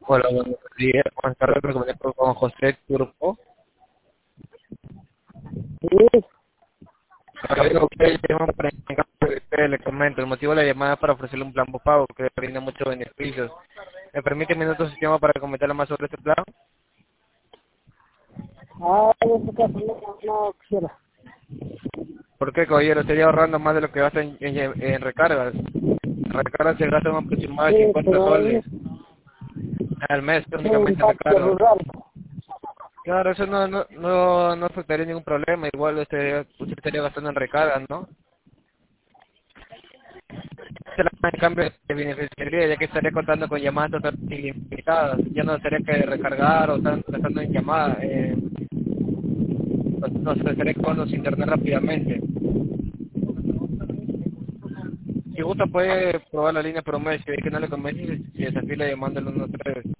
Hola, buenos días. Buenas tardes. Me comunico con José Turpo. Sí, Oiga, usted llama para le comento. El motivo de la llamada es para ofrecerle un plan pago que le brinda muchos beneficios. ¿Me permite minutos de sistema para comentarle más sobre este plan? en este caso no quisiera. ¿Por qué, caballero? Estaría ahorrando más de lo que gasta en recargas. En recargas se gasta un aproximado de Sí, 50 pero soles al mes es un únicamente en parque recargas. rural. Claro, eso no afectaría ningún problema. Igual usted estaría gastando en recargas, ¿no? En cambio de beneficiaría, ya que estaría contando con llamadas totalmente ilimitadas, ya no tendría que recargar o estar gastando en llamadas, nos estaría con los internet rápidamente. Si gusta puede probar la línea por un mes, si ve que no le convence, si desafila llamándole unos 3.